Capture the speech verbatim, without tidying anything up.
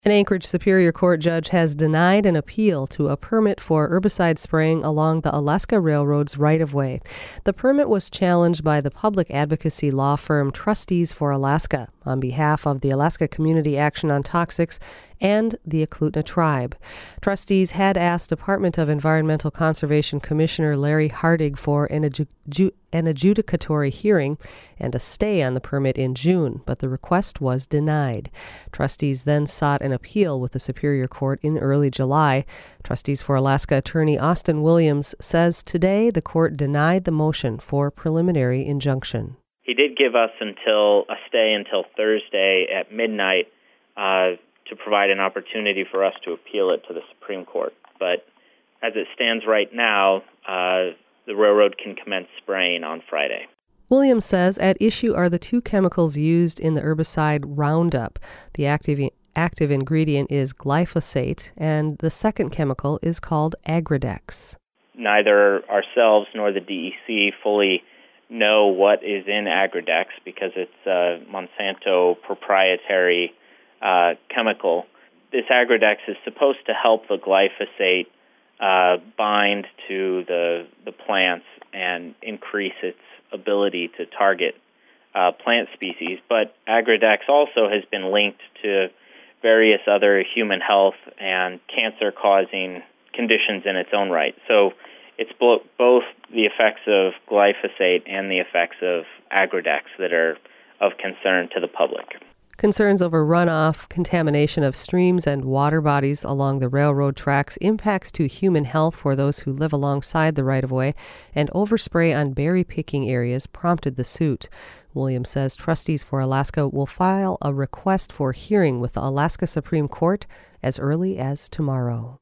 An Anchorage Superior Court judge has denied an appeal to a permit for herbicide spraying along the Alaska Railroad's right-of-way. The permit was challenged by the public advocacy law firm Trustees for Alaska on behalf of the Alaska Community Action on Toxics and the Eklutna Tribe. Trustees had asked Department of Environmental Conservation Commissioner Larry Hardig for an, adju- an adjudicatory hearing and a stay on the permit in June, but the request was denied. Trustees then sought an appeal with the Superior Court in early July. Trustees for Alaska attorney Austin Williams says today the court denied the motion for preliminary injunction. He did give us until a stay until Thursday at midnight uh, to provide an opportunity for us to appeal it to the Supreme Court. But as it stands right now, uh, the railroad can commence spraying on Friday. Williams says at issue are the two chemicals used in the herbicide Roundup. The active active ingredient is glyphosate, and the second chemical is called Agridex. Neither ourselves nor the D E C fully know what is in Agridex because it's a Monsanto proprietary uh, chemical. This Agridex is supposed to help the glyphosate uh, bind to the the plants and increase its ability to target uh, plant species. But Agridex also has been linked to various other human health and cancer-causing conditions in its own right. So it's bo- both the effects of glyphosate and the effects of Agridex that are of concern to the public. Concerns over runoff, contamination of streams and water bodies along the railroad tracks, impacts to human health for those who live alongside the right-of-way, and overspray on berry-picking areas prompted the suit. Williams says Trustees for Alaska will file a request for hearing with the Alaska Supreme Court as early as tomorrow.